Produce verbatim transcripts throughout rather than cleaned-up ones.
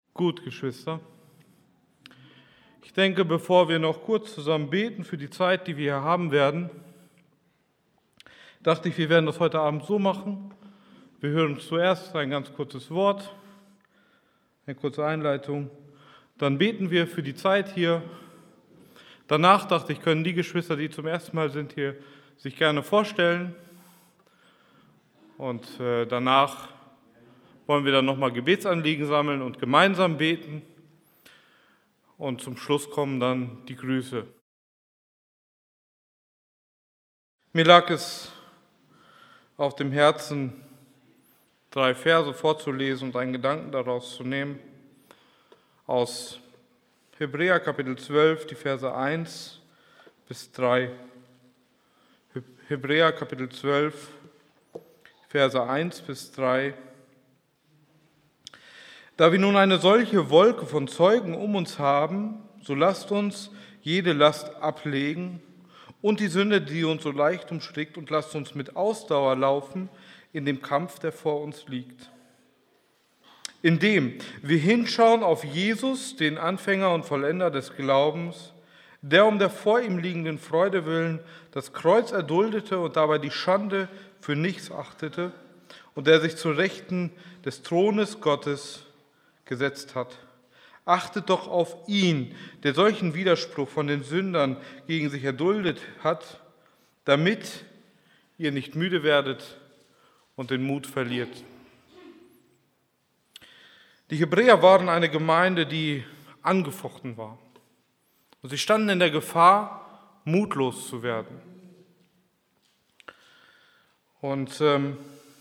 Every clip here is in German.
Gut, Geschwister. Ich denke, bevor wir noch kurz zusammen beten für die Zeit, die wir hier haben werden, dachte ich, wir werden das heute Abend so machen. Wir hören uns zuerst ein ganz kurzes Wort, eine kurze Einleitung. Dann beten wir für die Zeit hier. Danach dachte ich, können die Geschwister, die zum ersten Mal sind hier, sich gerne vorstellen. Und äh, danach wollen wir dann nochmal Gebetsanliegen sammeln und gemeinsam beten. Und zum Schluss kommen dann die Grüße. Mir lag es auf dem Herzen, drei Verse vorzulesen und einen Gedanken daraus zu nehmen. Aus Hebräer Kapitel zwölf, die Verse eins bis drei. Hebräer Kapitel zwölf, Verse eins bis drei. Da wir nun eine solche Wolke von Zeugen um uns haben, so lasst uns jede Last ablegen und die Sünde, die uns so leicht umstrickt, und lasst uns mit Ausdauer laufen in dem Kampf, der vor uns liegt. Indem wir hinschauen auf Jesus, den Anfänger und Vollender des Glaubens, der um der vor ihm liegenden Freude willen das Kreuz erduldete und dabei die Schande für nichts achtete und der sich zur Rechten des Thrones Gottes gesetzt hat. Achtet doch auf ihn, der solchen Widerspruch von den Sündern gegen sich erduldet hat, damit ihr nicht müde werdet und den Mut verliert. Die Hebräer waren eine Gemeinde, die angefochten war. Und sie standen in der Gefahr, mutlos zu werden. Und ähm,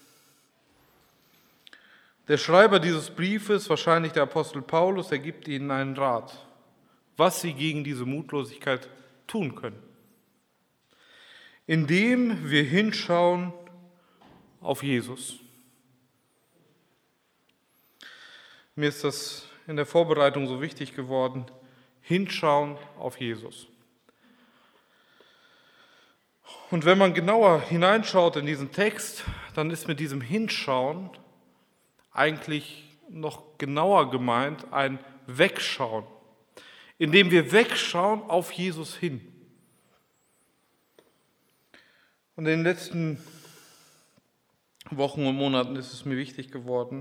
der Schreiber dieses Briefes, wahrscheinlich der Apostel Paulus, er gibt ihnen einen Rat, was sie gegen diese Mutlosigkeit tun können. Indem wir hinschauen auf Jesus. Mir ist das in der Vorbereitung so wichtig geworden, hinschauen auf Jesus. Und wenn man genauer hineinschaut in diesen Text, dann ist mit diesem Hinschauen eigentlich noch genauer gemeint ein Wegschauen, indem wir wegschauen auf Jesus hin. Und in den letzten Wochen und Monaten ist es mir wichtig geworden,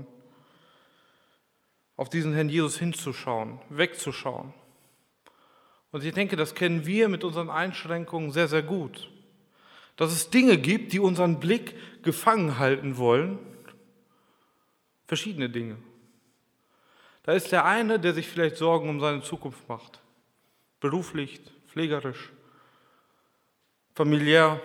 auf diesen Herrn Jesus hinzuschauen, wegzuschauen. Und ich denke, das kennen wir mit unseren Einschränkungen sehr, sehr gut. Dass es Dinge gibt, die unseren Blick gefangen halten wollen. Verschiedene Dinge. Da ist der eine, der sich vielleicht Sorgen um seine Zukunft macht. Beruflich, pflegerisch, familiär.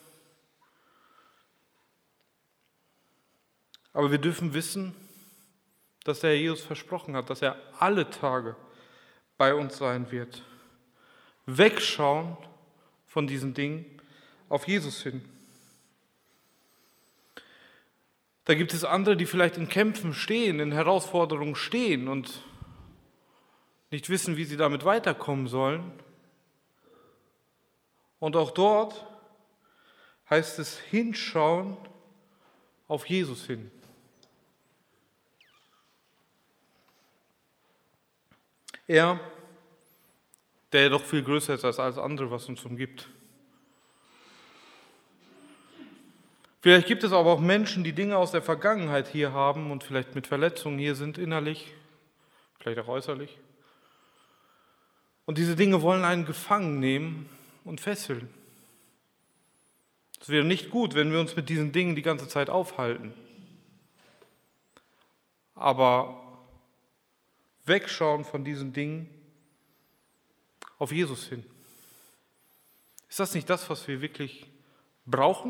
Aber wir dürfen wissen, dass der Herr Jesus versprochen hat, dass er alle Tage bei uns sein wird. Wegschauen von diesen Dingen auf Jesus hin. Da gibt es andere, die vielleicht in Kämpfen stehen, in Herausforderungen stehen und nicht wissen, wie sie damit weiterkommen sollen. Und auch dort heißt es hinschauen auf Jesus hin. Er, der doch viel größer ist als alles andere, was uns umgibt. Vielleicht gibt es aber auch Menschen, die Dinge aus der Vergangenheit hier haben und vielleicht mit Verletzungen hier sind innerlich, vielleicht auch äußerlich. Und diese Dinge wollen einen gefangen nehmen und fesseln. Es wäre nicht gut, wenn wir uns mit diesen Dingen die ganze Zeit aufhalten. Aber wegschauen von diesen Dingen auf Jesus hin. Ist das nicht das, was wir wirklich brauchen?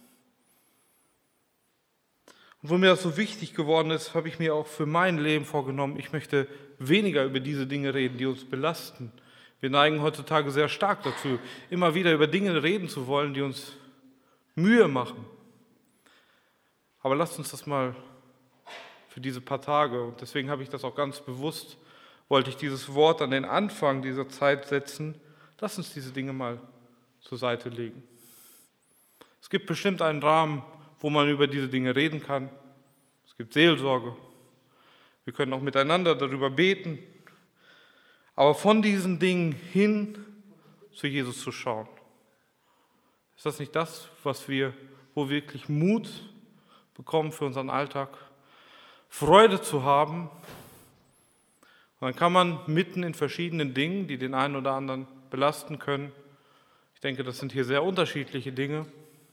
Und wo mir das so wichtig geworden ist, habe ich mir auch für mein Leben vorgenommen, ich möchte weniger über diese Dinge reden, die uns belasten. Wir neigen heutzutage sehr stark dazu, immer wieder über Dinge reden zu wollen, die uns Mühe machen. Aber lasst uns das mal für diese paar Tage, und deswegen habe ich das auch ganz bewusst, wollte ich dieses Wort an den Anfang dieser Zeit setzen, lasst uns diese Dinge mal zur Seite legen. Es gibt bestimmt einen Rahmen, wo man über diese Dinge reden kann. Es gibt Seelsorge. Wir können auch miteinander darüber beten. Aber von diesen Dingen hin zu Jesus zu schauen. Ist das nicht das, was wir, wo wir wirklich Mut bekommen für unseren Alltag? Freude zu haben. Und dann kann man mitten in verschiedenen Dingen, die den einen oder anderen belasten können, ich denke, das sind hier sehr unterschiedliche Dinge,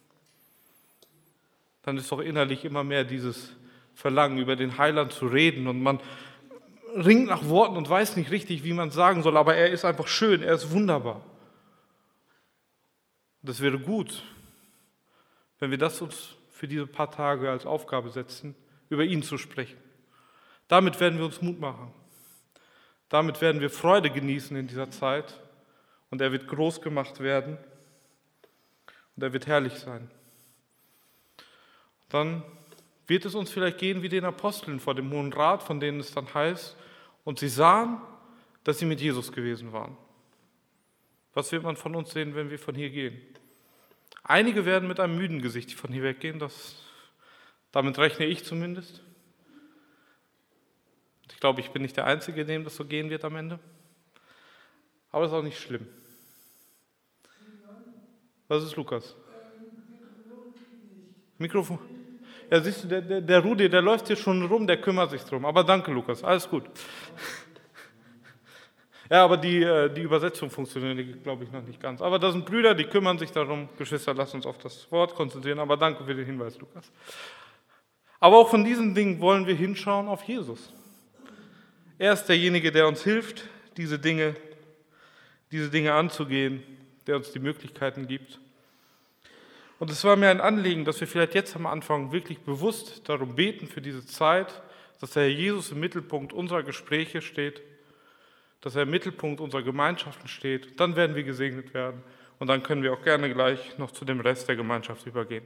dann ist doch innerlich immer mehr dieses Verlangen, über den Heiland zu reden und man ringt nach Worten und weiß nicht richtig, wie man es sagen soll, aber er ist einfach schön, er ist wunderbar. Das wäre gut, wenn wir das uns für diese paar Tage als Aufgabe setzen, über ihn zu sprechen. Damit werden wir uns Mut machen. Damit werden wir Freude genießen in dieser Zeit und er wird groß gemacht werden und er wird herrlich sein. Dann wird es uns vielleicht gehen wie den Aposteln vor dem Hohen Rat, von denen es dann heißt, und sie sahen, dass sie mit Jesus gewesen waren. Was wird man von uns sehen, wenn wir von hier gehen? Einige werden mit einem müden Gesicht von hier weggehen, das, damit rechne ich zumindest. Ich glaube, ich bin nicht der Einzige, dem das so gehen wird am Ende. Aber das ist auch nicht schlimm. Was ist Lukas? Mikrofon? Ja, siehst du, der, der, der Rudi, der läuft hier schon rum, der kümmert sich drum. Aber danke, Lukas, alles gut. Ja, aber die, die Übersetzung funktioniert, glaube ich, noch nicht ganz. Aber das sind Brüder, die kümmern sich darum. Geschwister, lasst uns auf das Wort konzentrieren. Aber danke für den Hinweis, Lukas. Aber auch von diesen Dingen wollen wir hinschauen auf Jesus. Er ist derjenige, der uns hilft, diese Dinge, diese Dinge anzugehen, der uns die Möglichkeiten gibt. Und es war mir ein Anliegen, dass wir vielleicht jetzt am Anfang wirklich bewusst darum beten für diese Zeit, dass der Herr Jesus im Mittelpunkt unserer Gespräche steht, dass er im Mittelpunkt unserer Gemeinschaften steht. Dann werden wir gesegnet werden und dann können wir auch gerne gleich noch zu dem Rest der Gemeinschaft übergehen.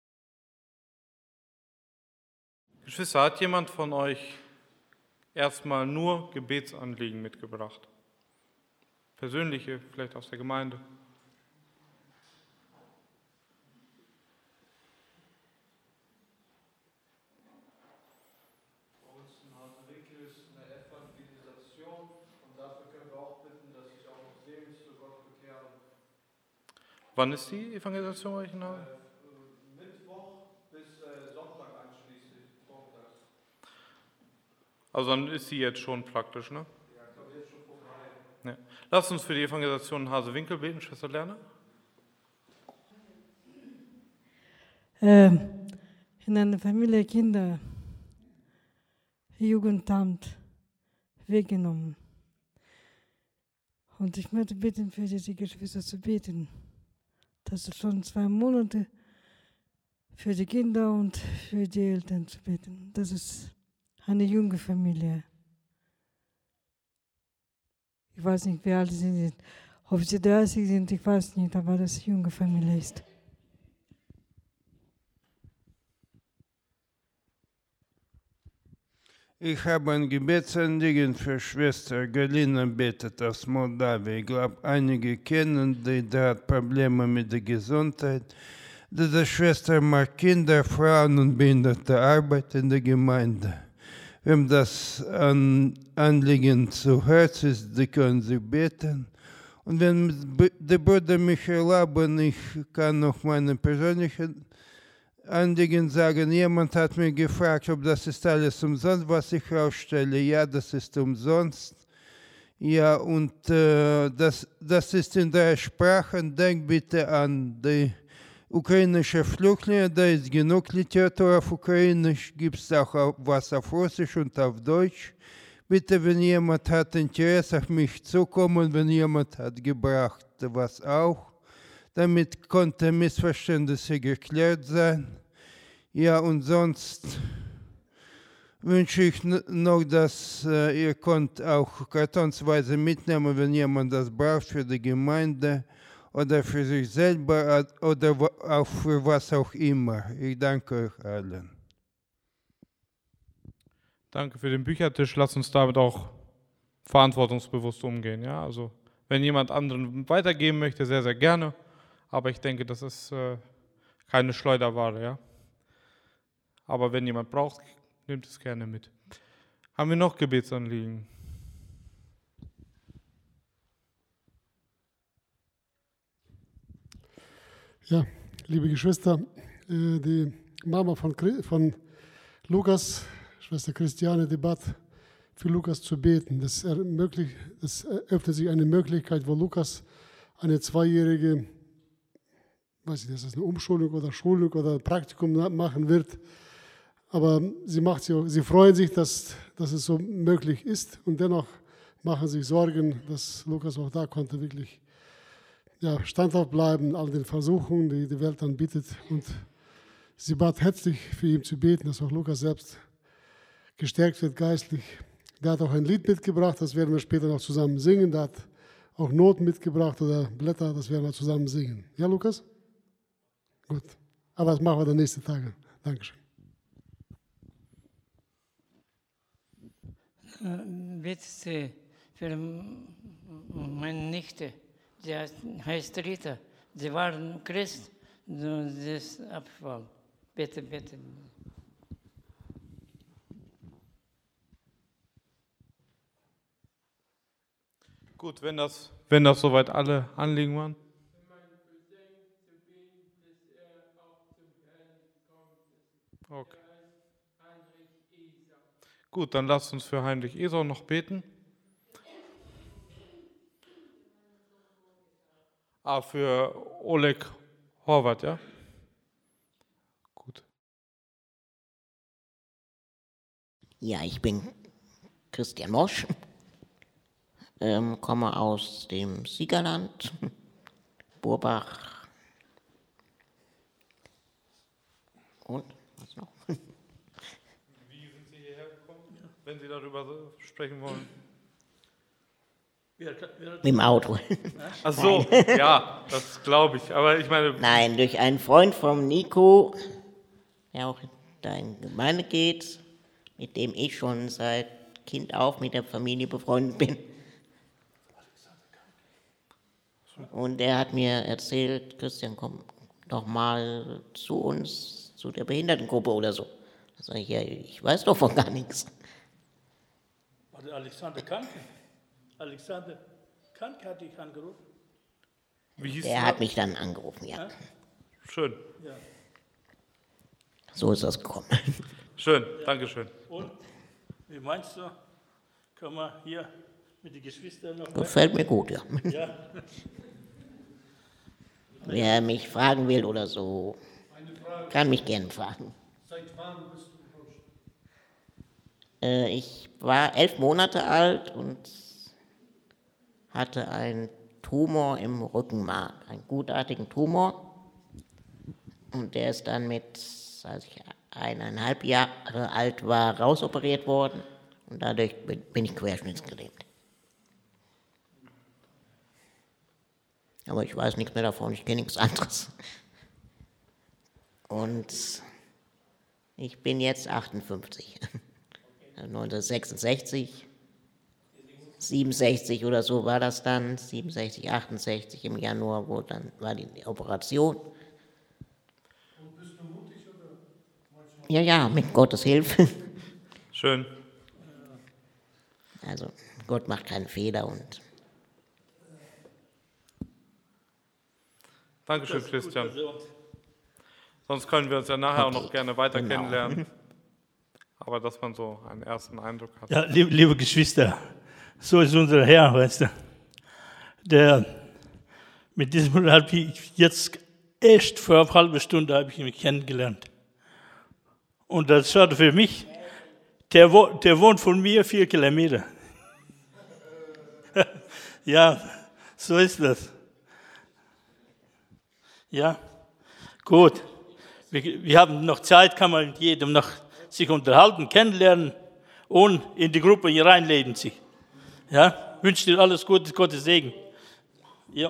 Geschwister, hat jemand von euch erstmal nur Gebetsanliegen mitgebracht? Persönliche, vielleicht aus der Gemeinde? Wann ist die Evangelisation bei euch in Hause? Äh, Mittwoch bis äh, Sonntag einschließlich. Vormittags. Also dann ist sie jetzt schon praktisch, ne? Ja, ich glaube jetzt schon vorbei. Ja. Lasst uns für die Evangelisation in Hasewinkel beten, Schwester Lerner. Äh, in einer Familie Kinder, Jugendamt weggenommen. Und ich möchte bitten, für diese Geschwister zu beten. Das ist schon zwei Monate für die Kinder und für die Eltern zu beten. Das ist eine junge Familie. Ich weiß nicht, wie alt sie sind. Ob sie dreißig sind, ich weiß nicht, aber das eine junge Familie ist. Ich habe ein Gebetsanliegen für Schwester Galina betet aus Moldawien. Ich glaube, einige kennen die, die hat Probleme mit der Gesundheit. Diese Schwester mag Kinder, Frauen und behinderte Arbeit in der Gemeinde. Wem das an, Anliegen zu Herzen ist, die können sie beten. Und wenn der Bruder mich erlauben, ich kann noch meine persönlichen Anliegen sagen, jemand hat mir gefragt, ob das ist alles umsonst, was ich ausstelle. Ja, das ist umsonst. Ja, und äh, das, das ist in drei Sprachen. Denk bitte an die ukrainische Flüchtlinge, da ist genug Literatur auf Ukrainisch, gibt es auch was auf Russisch und auf Deutsch. Bitte, wenn jemand hat Interesse, auf mich zukommen, wenn jemand hat gebracht, was auch. Damit konnte Missverständnisse geklärt sein. Ja, und sonst wünsche ich noch, dass äh, ihr könnt auch kartonsweise mitnehmen, wenn jemand das braucht für die Gemeinde oder für sich selber oder auch für was auch immer. Ich danke euch allen. Danke für den Büchertisch. Lasst uns damit auch verantwortungsbewusst umgehen. Ja? Also, wenn jemand anderen weitergeben möchte, sehr, sehr gerne. Aber ich denke, das ist äh, keine Schleuderware. Ja? Aber wenn jemand braucht, nimmt es gerne mit. Haben wir noch Gebetsanliegen? Ja, liebe Geschwister, die Mama von, von Lukas, Schwester Christiane, die bat, für Lukas zu beten. Das, ermöglicht, das öffnet sich eine Möglichkeit, wo Lukas eine zweijährige, weiß ich nicht, ist das eine Umschulung oder Schulung oder Praktikum machen wird. Aber sie, macht sie, sie freuen sich, dass, dass es so möglich ist und dennoch machen sich Sorgen, dass Lukas auch da konnte wirklich ja, standhaft bleiben, all den Versuchungen, die die Welt dann bietet. Und sie bat herzlich für ihn zu beten, dass auch Lukas selbst gestärkt wird geistlich. Der hat auch ein Lied mitgebracht, das werden wir später noch zusammen singen. Der hat auch Noten mitgebracht oder Blätter, das werden wir zusammen singen. Ja, Lukas? Gut. Aber das machen wir dann nächste Tage. Dankeschön. Bitte für meine Nichte, die heißt Rita, sie waren Christ, das ist Abfall. Bitte, bitte. Gut, wenn das, wenn das soweit alle Anliegen waren. Okay. Gut, dann lasst uns für Heinrich Esau noch beten. Ah, für Oleg Horvath, ja? Gut. Ja, ich bin Christian Mosch, ähm, komme aus dem Siegerland, Burbach. Und, was noch? Wie sind Sie hierher gekommen, wenn Sie darüber sprechen wollen? Mit dem Auto. Ach so, ja, das glaube ich. Aber ich meine. Nein, durch einen Freund von Nico, der auch da in die Gemeinde geht, mit dem ich schon seit Kind auf mit der Familie befreundet bin. Und der hat mir erzählt, Christian, komm doch mal zu uns, zu der Behindertengruppe oder so. Da sage ich, ja, ich weiß doch von gar nichts. War der Alexander Kanke? Alexander Kanke hat dich angerufen? Wie hieß der hat mich dann angerufen, ja. ja? Schön. Ja. So ist das gekommen. Schön, ja. Danke schön. Und, wie meinst du, können wir hier mit den Geschwistern noch... Gefällt mir gut, ja. Ja. Wer mich fragen will oder so, kann mich gerne fragen. Seit wann bist du Bursch? Äh, ich war elf Monate alt und hatte einen Tumor im Rückenmark, einen gutartigen Tumor. Und der ist dann mit, als ich eineinhalb Jahre alt war, rausoperiert worden. Und dadurch bin ich querschnittsgelähmt. Aber ich weiß nichts mehr davon, ich kenne nichts anderes. Und ich bin jetzt achtundfünfzig. neunzehnhundertsechsundsechzig, siebenundsechzig oder so war das dann, siebenundsechzig, achtundsechzig im Januar, wo dann war die Operation. Und bist du mutig oder? Ja, ja, mit Gottes Hilfe. Schön. Also Gott macht keinen Fehler und Dankeschön, Christian. Sonst können wir uns ja nachher okay. auch noch gerne weiter Genau. kennenlernen. Aber dass man so einen ersten Eindruck hat. Ja, liebe, liebe Geschwister, so ist unser Herr, weißt du. Der, mit diesem habe ich jetzt echt vor einer halben Stunde habe ich ihn kennengelernt. Und das war für mich, der, der wohnt von mir vier Kilometer. Ja, so ist das. Ja, gut. Wir, wir haben noch Zeit, kann man mit jedem noch sich unterhalten, kennenlernen und in die Gruppe hier reinleben sich. Ja, wünsche dir alles Gute, Gottes Segen. Ja.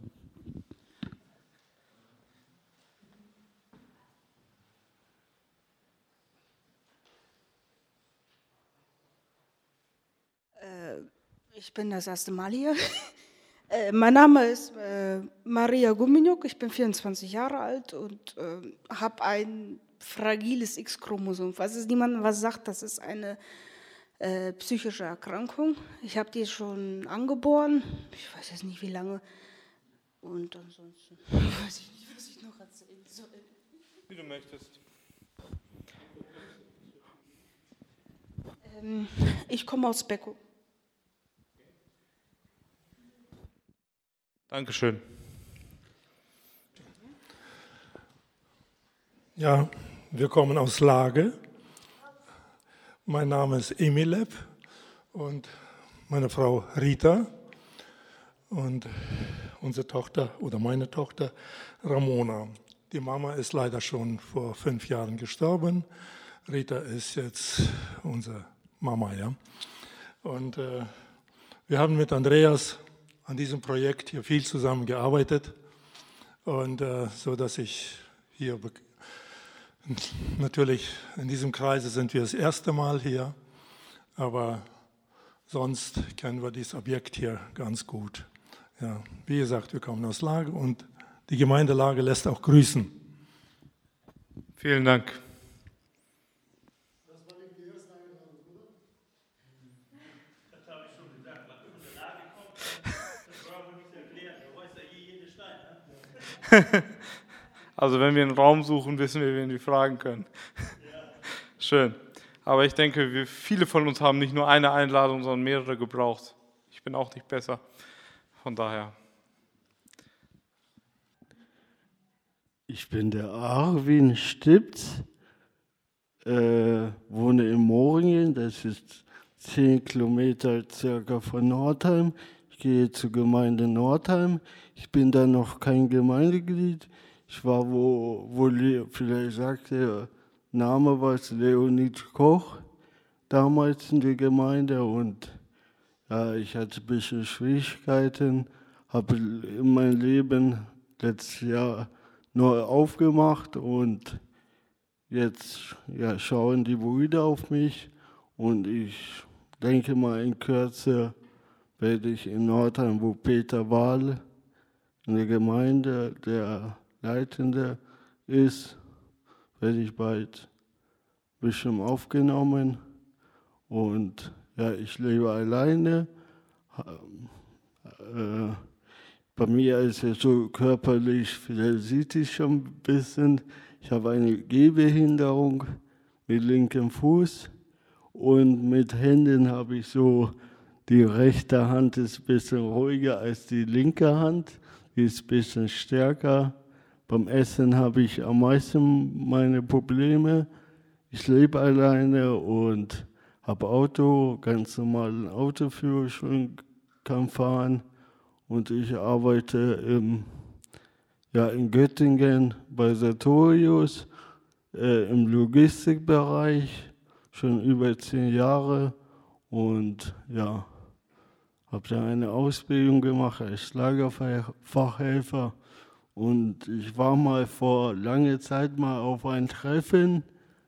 Ich bin das erste Mal hier. Äh, mein Name ist äh, Maria Guminyuk, ich bin vierundzwanzig Jahre alt und äh, habe ein fragiles X-Chromosom. Falls es niemandem was sagt, das ist eine äh, psychische Erkrankung. Ich habe die schon angeboren. Ich weiß jetzt nicht, wie lange. Und ansonsten weiß ich nicht, was ich noch erzählen soll. Wie du möchtest. Ähm, ich komme aus Beckow. Dankeschön. Ja, wir kommen aus Lage. Mein Name ist Emilep und meine Frau Rita und unsere Tochter oder meine Tochter Ramona. Die Mama ist leider schon vor fünf Jahren gestorben. Rita ist jetzt unsere Mama, ja. Und äh, wir haben mit Andreas an diesem Projekt hier viel zusammengearbeitet und äh, so, dass ich hier natürlich in diesem Kreise sind wir das erste Mal hier, aber sonst kennen wir dieses Objekt hier ganz gut. Ja, wie gesagt, wir kommen aus Lage und die Gemeindelage lässt auch grüßen. Vielen Dank. Also wenn wir einen Raum suchen, wissen wir, wen wir fragen können. Schön. Aber ich denke, wir, viele von uns haben nicht nur eine Einladung, sondern mehrere gebraucht. Ich bin auch nicht besser. Von daher. Ich bin der Arwin Stipz, äh, wohne in Moringen, das ist zehn Kilometer circa von Nordheim. Ich gehe zur Gemeinde Nordheim. Ich bin da noch kein Gemeindeglied. Ich war, wo, wo Le- vielleicht sagt der Name was, Leonid Koch, damals in der Gemeinde. Und ja, ich hatte ein bisschen Schwierigkeiten, habe in meinem Leben letztes Jahr neu aufgemacht und jetzt ja, schauen die Brüder auf mich und ich denke mal in Kürze werde ich in Nordheim, wo Peter Wahl in der Gemeinde der Leitende ist, werde ich bald bestimmt aufgenommen und ja, ich lebe alleine. Äh, Bei mir ist es so körperlich, vielleicht sieht es schon ein bisschen, ich habe eine Gehbehinderung mit linkem Fuß und mit Händen habe ich so, die rechte Hand ist ein bisschen ruhiger als die linke Hand, die ist ein bisschen stärker. Beim Essen habe ich am meisten meine Probleme. Ich lebe alleine und habe Auto, ganz normalen Autoführerschein, kann fahren. Und ich arbeite im, ja, in Göttingen bei Sartorius äh, im Logistikbereich schon über zehn Jahre und ja, habe da eine Ausbildung gemacht als Lagerfachhelfer und ich war mal vor langer Zeit mal auf ein Treffen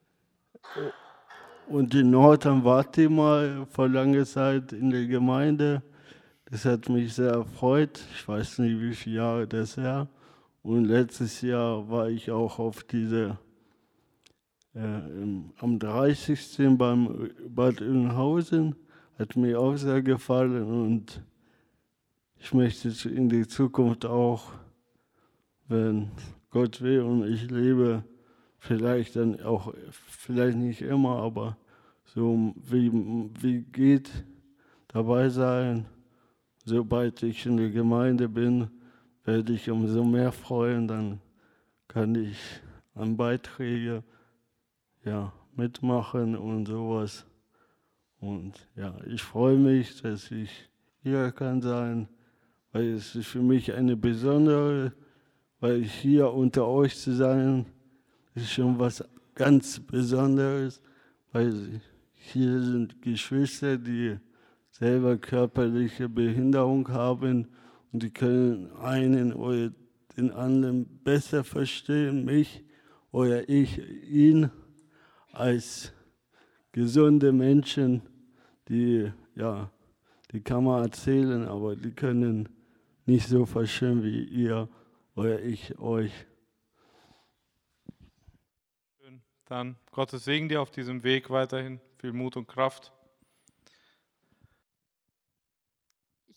und in Nordheim warte ich mal vor langer Zeit in der Gemeinde. Das hat mich sehr erfreut. Ich weiß nicht, wie viele Jahre das her. Und letztes Jahr war ich auch auf diese, äh, im, am dreißigsten beim Bad Oeynhausen. Hat mir auch sehr gefallen und ich möchte in die Zukunft auch, wenn Gott will und ich lebe, vielleicht dann auch, vielleicht nicht immer, aber so wie, wie geht, dabei sein. Sobald ich in der Gemeinde bin, werde ich umso mehr freuen, dann kann ich an Beiträge ja, mitmachen und sowas. Und ja, ich freue mich, dass ich hier kann sein, weil es ist für mich eine besondere, weil ich hier unter euch zu sein, ist schon was ganz Besonderes, weil hier sind Geschwister, die selber körperliche Behinderung haben und die können einen oder den anderen besser verstehen, mich oder ich ihn als gesunde Menschen, die, ja, die kann man erzählen, aber die können nicht so verstehen wie ihr oder ich euch. Schön. Dann Gottes Segen dir auf diesem Weg weiterhin, viel Mut und Kraft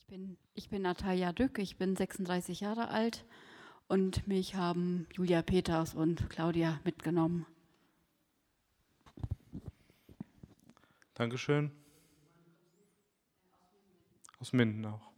bin, ich bin Natalia Dück, ich bin sechsunddreißig Jahre alt und mich haben Julia Peters und Claudia mitgenommen. Dankeschön. Aus Minden auch.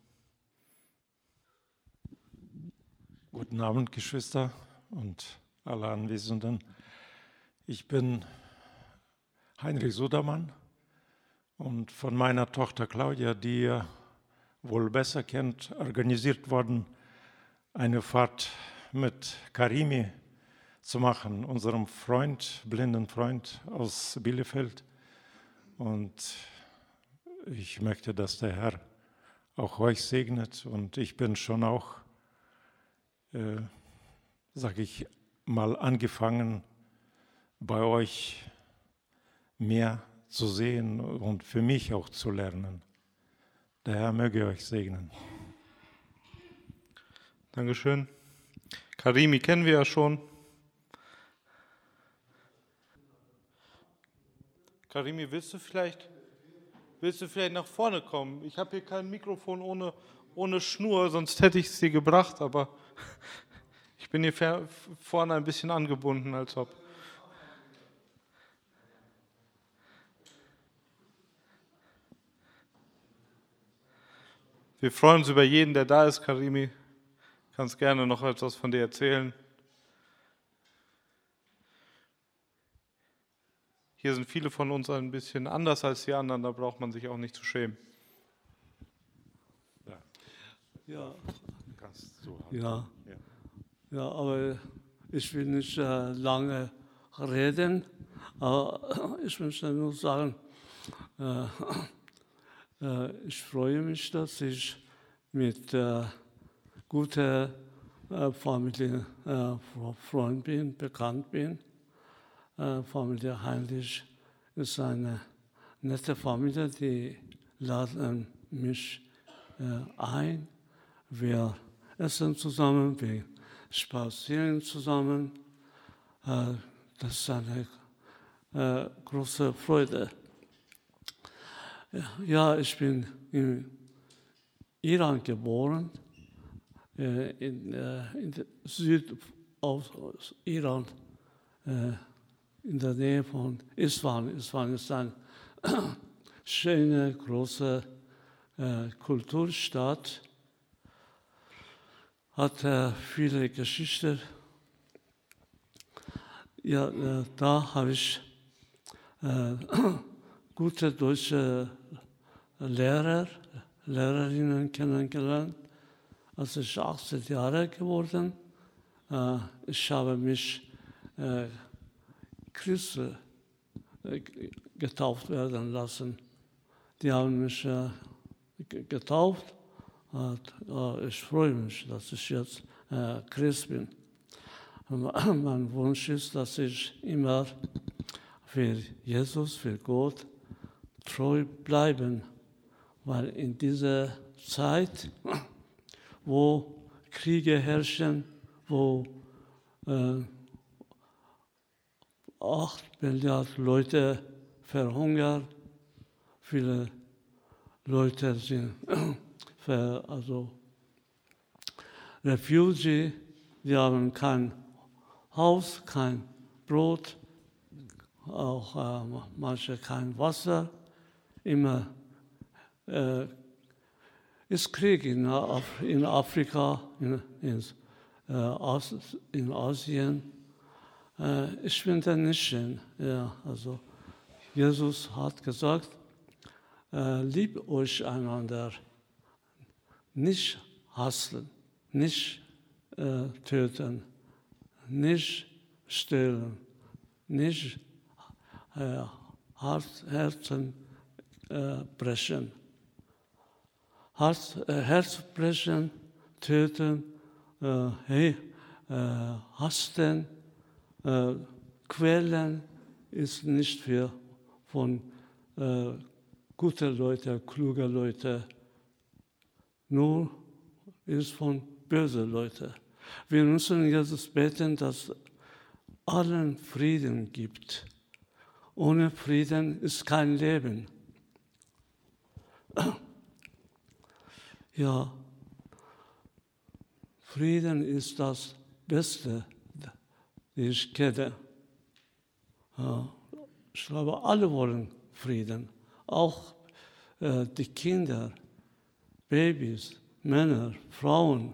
Guten Abend, Geschwister und alle Anwesenden. Ich bin Heinrich Sudermann und von meiner Tochter Claudia, die ihr wohl besser kennt, organisiert worden, eine Fahrt mit Karimi zu machen, unserem Freund, blinden Freund aus Bielefeld. Und ich möchte, dass der Herr auch euch segnet. Und ich bin schon auch, äh, sage ich mal, angefangen, bei euch mehr zu sehen und für mich auch zu lernen. Der Herr möge euch segnen. Dankeschön. Karimi kennen wir ja schon. Karimi, willst du vielleicht, willst du vielleicht nach vorne kommen? Ich habe hier kein Mikrofon ohne, ohne Schnur, sonst hätte ich es dir gebracht, aber ich bin hier vorne ein bisschen angebunden, als ob. Wir freuen uns über jeden, der da ist, Karimi. Kannst gerne noch etwas von dir erzählen. Hier sind viele von uns ein bisschen anders als die anderen, da braucht man sich auch nicht zu schämen. Ja, ja, Kannst du ja. ja. ja aber ich will nicht äh, lange reden, aber ich möchte nur sagen, äh, äh, ich freue mich, dass ich mit äh, guter äh, Familie äh, Freund bin, bekannt bin. Äh, Familie Heinrich ist eine nette Familie, die laden mich äh, ein. Wir essen zusammen, wir spazieren zusammen. Äh, das ist eine äh, große Freude. Ja, ich bin in Iran geboren, äh, in, äh, in der Süd aus Iran, äh, in der Nähe von Isfahan. Isfahan ist eine schöne, große äh, Kulturstadt, hat äh, viele Geschichten. Ja, äh, da habe ich äh, gute deutsche Lehrer, Lehrerinnen kennengelernt, als ich achtzehn Jahre geworden. Äh, ich habe mich äh, Christen äh, getauft werden lassen. Die haben mich äh, getauft. Äh, ich freue mich, dass ich jetzt äh, Christ bin. Mein Wunsch ist, dass ich immer für Jesus, für Gott treu bleiben, weil in dieser Zeit, wo Kriege herrschen, wo äh, acht Milliarden Leute verhungern, viele Leute sind für, also Refugee, die haben kein Haus, kein Brot, auch äh, manche kein Wasser. Immer äh, ist Krieg in, Af in Afrika, in, in, äh, As in Asien. Äh, ich finde nicht schön. Ja, also Jesus hat gesagt, äh, liebt euch einander, nicht hassen, nicht äh, töten, nicht stehlen, nicht äh, Herzen äh, brechen. Herz, äh, Herz brechen, töten, äh, hey, äh, hassen, äh, quälen ist nicht für von äh, guten Leuten, klugen Leuten, nur ist von bösen Leuten. Wir müssen jetzt beten, dass allen Frieden gibt. Ohne Frieden ist kein Leben. Ja, Frieden ist das Beste, das ich kenne. Ja, ich glaube, alle wollen Frieden. Auch äh, die Kinder, Babys, Männer, Frauen.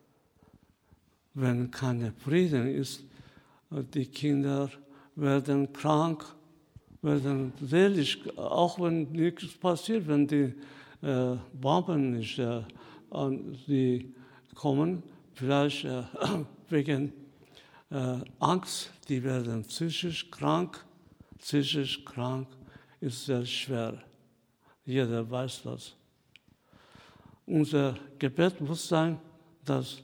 Wenn kein Frieden ist, die Kinder werden krank, werden seelisch, auch wenn nichts passiert, wenn die äh, Bomben nicht äh, an die kommen, vielleicht äh, wegen äh, Angst, die werden psychisch krank. Psychisch krank ist sehr schwer. Jeder weiß das. Unser Gebet muss sein, dass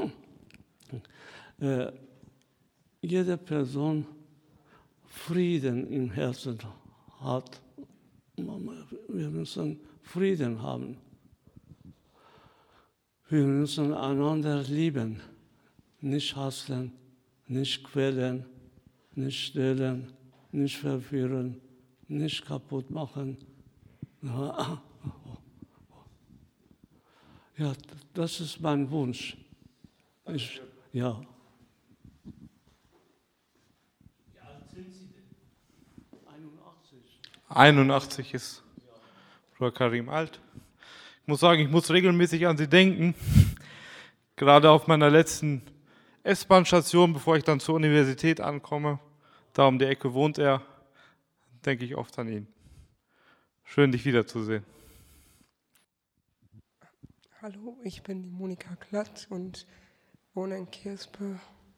äh, jede Person Frieden im Herzen hat. Wir müssen Frieden haben. Wir müssen einander lieben, nicht hassen, nicht quälen, nicht stehlen, nicht verführen, nicht kaputt machen. Ja, das ist mein Wunsch. Ich, ja. einundachtzig ist Bruder Karim alt. Ich muss sagen, ich muss regelmäßig an Sie denken. Gerade auf meiner letzten S-Bahn-Station, bevor ich dann zur Universität ankomme, da um die Ecke wohnt er, denke ich oft an ihn. Schön, dich wiederzusehen. Hallo, ich bin die Monika Klatt und wohne in Kirspe.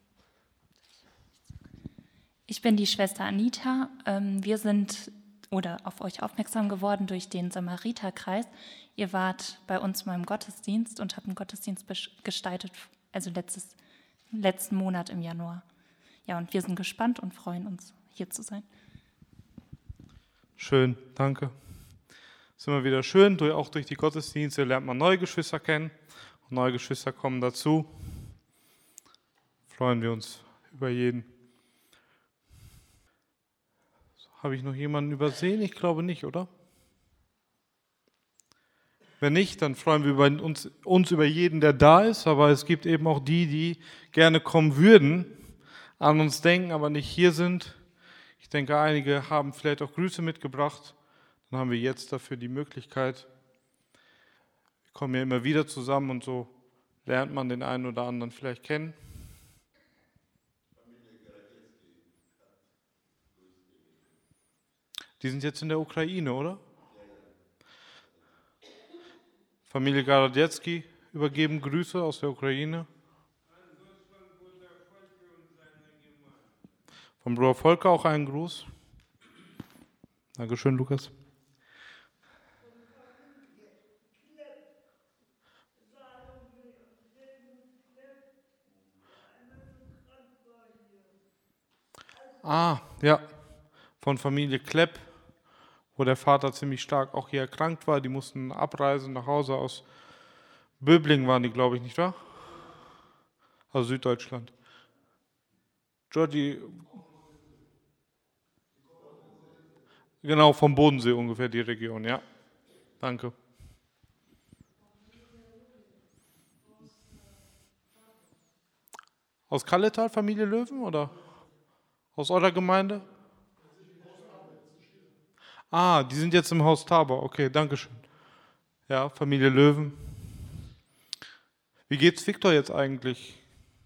Ich bin die Schwester Anita. Wir sind oder auf euch aufmerksam geworden durch den Samariterkreis. Ihr wart bei uns mal im Gottesdienst und habt einen Gottesdienst gestaltet, also letztes, letzten Monat im Januar. Ja, und wir sind gespannt und freuen uns, hier zu sein. Schön, danke. Es ist immer wieder schön, auch durch die Gottesdienste lernt man neue Geschwister kennen und neue Geschwister kommen dazu. Freuen wir uns über jeden. Habe ich noch jemanden übersehen? Ich glaube nicht, oder? Wenn nicht, dann freuen wir über uns, uns über jeden, der da ist, aber es gibt eben auch die, die gerne kommen würden, an uns denken, aber nicht hier sind. Ich denke, einige haben vielleicht auch Grüße mitgebracht. Dann haben wir jetzt dafür die Möglichkeit. Wir kommen ja immer wieder zusammen und so lernt man den einen oder anderen vielleicht kennen. Die sind jetzt in der Ukraine, oder? Familie Garadziecki übergeben Grüße aus der Ukraine. Von Bruder Volker auch einen Gruß. Dankeschön, Lukas. Ah, ja, von Familie Klepp, wo der Vater ziemlich stark auch hier erkrankt war. Die mussten abreisen nach Hause aus Böblingen waren die, glaube ich, nicht wahr? Also Süddeutschland. Georgi, genau, vom Bodensee ungefähr die Region, ja. Danke. Aus Kalletal, Familie Löwen, oder aus eurer Gemeinde? Ah, die sind jetzt im Haus Tabor. Okay, danke schön. Ja, Familie Löwen. Wie geht's Viktor jetzt eigentlich?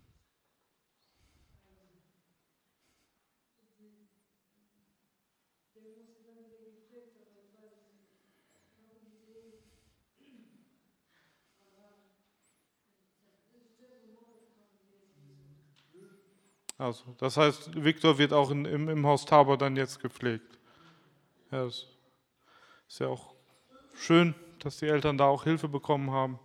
Also, das heißt, Viktor wird auch in, im, im Haus Tabor dann jetzt gepflegt. Ja, das ist ja auch schön, dass die Eltern da auch Hilfe bekommen haben.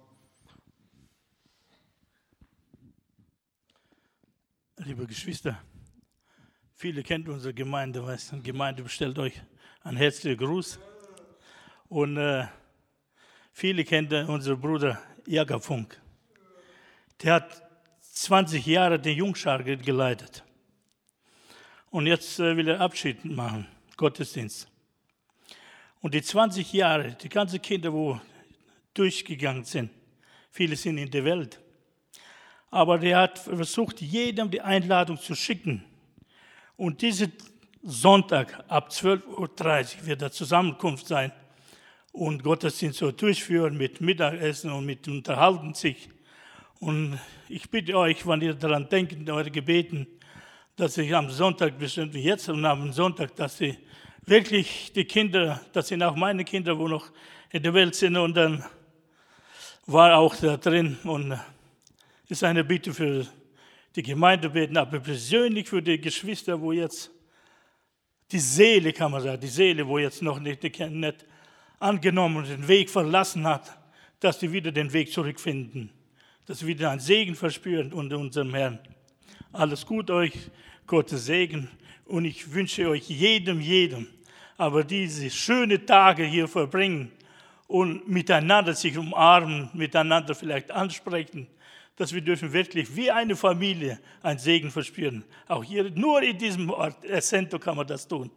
Liebe Geschwister, viele kennt unsere Gemeinde, weißt du, die Gemeinde bestellt euch einen herzlichen Gruß. Und äh, viele kennt unseren Bruder Jakob Funk. Der hat zwanzig Jahre den Jungschar geleitet. Und jetzt äh, will er Abschied machen, Gottesdienst. Und die zwanzig Jahre, die ganzen Kinder, wo durchgegangen sind, Viele sind in der Welt. Aber der hat versucht, jedem die Einladung zu schicken. Und diesen Sonntag ab zwölf Uhr dreißig wird eine Zusammenkunft sein und Gottesdienst so durchführen mit Mittagessen und mit unterhalten sich. Und ich bitte euch, wenn ihr daran denkt, in euren Gebeten, dass ich am Sonntag, bestimmt wie jetzt und am Sonntag, dass sie wirklich die Kinder, das sind auch meine Kinder, wo noch in der Welt sind, und dann war auch da drin und ist eine Bitte für die Gemeinde beten, aber persönlich für die Geschwister, wo jetzt die Seele, kann man sagen, die Seele, wo jetzt noch nicht, nicht angenommen und den Weg verlassen hat, dass sie wieder den Weg zurückfinden, dass sie wieder einen Segen verspüren unter unserem Herrn. Alles gut euch, Gottes Segen, und ich wünsche euch jedem, jedem, aber diese schönen Tage hier verbringen und miteinander sich umarmen, miteinander vielleicht ansprechen, dass wir dürfen wirklich wie eine Familie einen Segen verspüren. Auch hier, nur in diesem Ort, Essento, kann man das tun.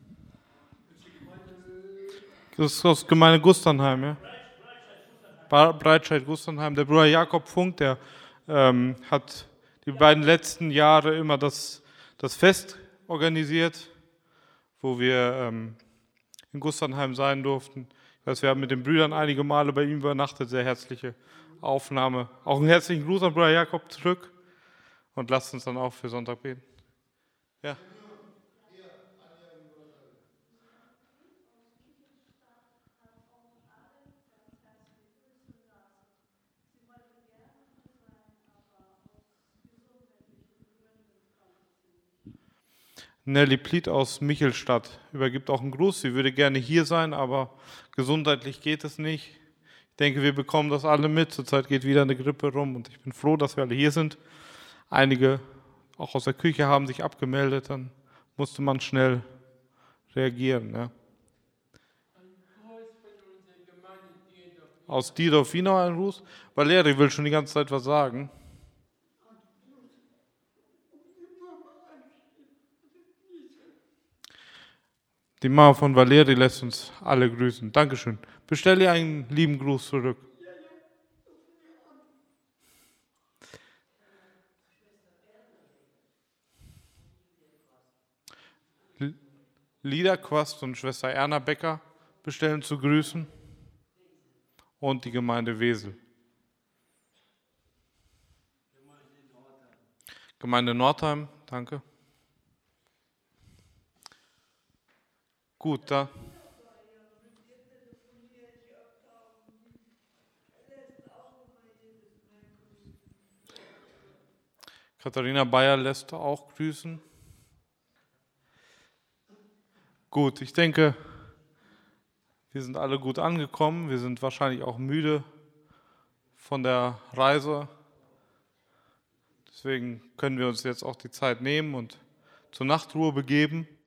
Das ist aus Gemeinde Gusternheim, ja? Breitscheid, Gusternheim. Der Bruder Jakob Funk, der ähm, hat die beiden letzten Jahre immer das, das Fest organisiert, wo wir ähm, in Gusternheim sein durften. Ich weiß, wir haben mit den Brüdern einige Male bei ihm übernachtet, sehr herzliche Aufnahme. Auch einen herzlichen Gruß an Bruder Jakob zurück und lasst uns dann auch für Sonntag beten. Ja. Nelly Pliet aus Michelstadt übergibt auch einen Gruß. Sie würde gerne hier sein, aber gesundheitlich geht es nicht. Ich denke, wir bekommen das alle mit. Zurzeit geht wieder eine Grippe rum und ich bin froh, dass wir alle hier sind. Einige, auch aus der Küche, haben sich abgemeldet. Dann musste man schnell reagieren. Ja. Aus Diedorf-Wienau ein Gruß. Valeri will schon die ganze Zeit was sagen. Die Mama von Valeri lässt uns alle grüßen. Dankeschön. Bestell ihr einen lieben Gruß zurück. Liederquast und Schwester Erna Becker bestellen zu grüßen. Und die Gemeinde Wesel. Gemeinde Nordheim, danke. Gut, da. Katharina Bayer lässt auch grüßen. Gut, ich denke, wir sind alle gut angekommen. Wir sind wahrscheinlich auch müde von der Reise. Deswegen können wir uns jetzt auch die Zeit nehmen und zur Nachtruhe begeben.